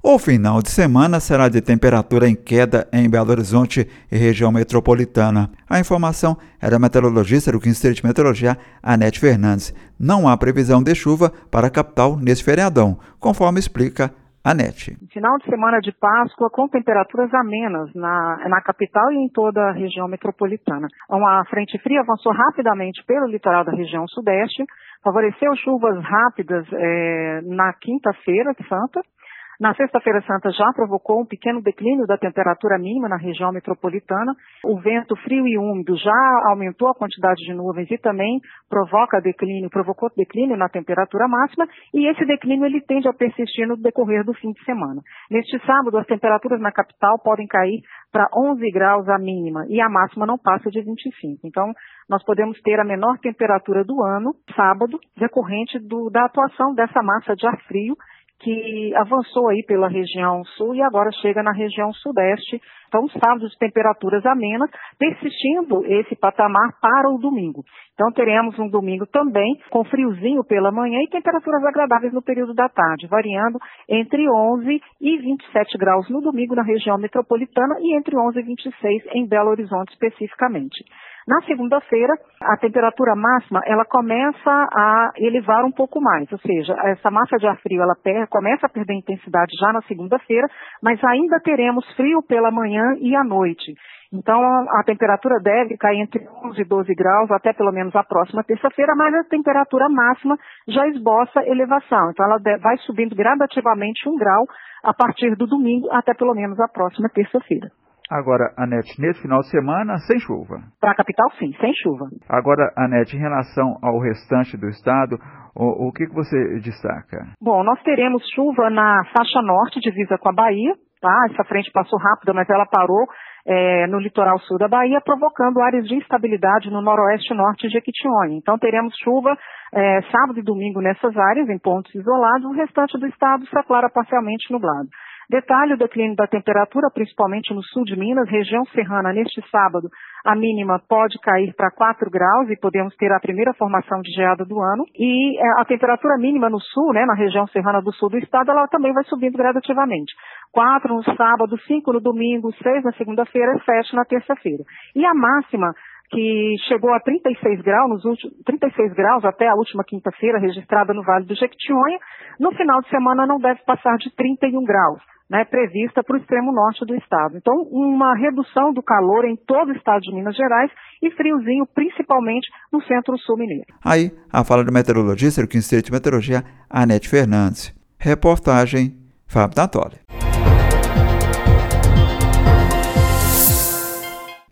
O final de semana será de temperatura em queda em Belo Horizonte e região metropolitana. A informação é da meteorologista do Instituto de Meteorologia, Anete Fernandes. Não há previsão de chuva para a capital nesse feriadão, conforme explica Anete. Final de semana de Páscoa com temperaturas amenas na capital e em toda a região metropolitana. Uma frente fria avançou rapidamente pelo litoral da região sudeste, favoreceu chuvas rápidas na quinta-feira santa. Na sexta-feira santa já provocou um pequeno declínio da temperatura mínima na região metropolitana. O vento frio e úmido já aumentou a quantidade de nuvens e também provocou declínio na temperatura máxima, e esse declínio ele tende a persistir no decorrer do fim de semana. Neste sábado, as temperaturas na capital podem cair para 11 graus a mínima e a máxima não passa de 25. Então, nós podemos ter a menor temperatura do ano, sábado, decorrente da atuação dessa massa de ar frio, que avançou aí pela região sul e agora chega na região sudeste. Então, sábado de temperaturas amenas, persistindo esse patamar para o domingo. Então, teremos um domingo também com friozinho pela manhã e temperaturas agradáveis no período da tarde, variando entre 11 e 27 graus no domingo na região metropolitana e entre 11 e 26 em Belo Horizonte especificamente. Na segunda-feira, a temperatura máxima ela começa a elevar um pouco mais, ou seja, essa massa de ar frio ela começa a perder intensidade já na segunda-feira, mas ainda teremos frio pela manhã e à noite. Então, a temperatura deve cair entre 11 e 12 graus, até pelo menos a próxima terça-feira, mas a temperatura máxima já esboça elevação. Então, ela vai subindo gradativamente 1 grau a partir do domingo até pelo menos a próxima terça-feira. Agora, Anete, nesse final de semana, sem chuva. Para a capital, sim, sem chuva. Agora, Anete, em relação ao restante do estado, o que você destaca? Bom, nós teremos chuva na faixa norte, divisa com a Bahia, tá? Essa frente passou rápida, mas ela parou no litoral sul da Bahia, provocando áreas de instabilidade no noroeste e norte de Jequitinhonha. Então, teremos chuva sábado e domingo nessas áreas, em pontos isolados. O restante do estado se aclara parcialmente nublado. Detalhe: o declínio da temperatura, principalmente no sul de Minas, região serrana, neste sábado, a mínima pode cair para 4 graus e podemos ter a primeira formação de geada do ano. E a temperatura mínima no sul, na região serrana do sul do estado, ela também vai subindo gradativamente. 4 no sábado, 5 no domingo, 6 na segunda-feira e 7 na terça-feira. E a máxima, que chegou a 36 graus até a última quinta-feira, registrada no Vale do Jequitinhonha, no final de semana não deve passar de 31 graus. Prevista para o extremo norte do estado. Então, uma redução do calor em todo o estado de Minas Gerais e friozinho, principalmente no centro-sul mineiro. Aí, a fala do meteorologista do Instituto de Meteorologia, Anete Fernandes. Reportagem, Fábio Natoli.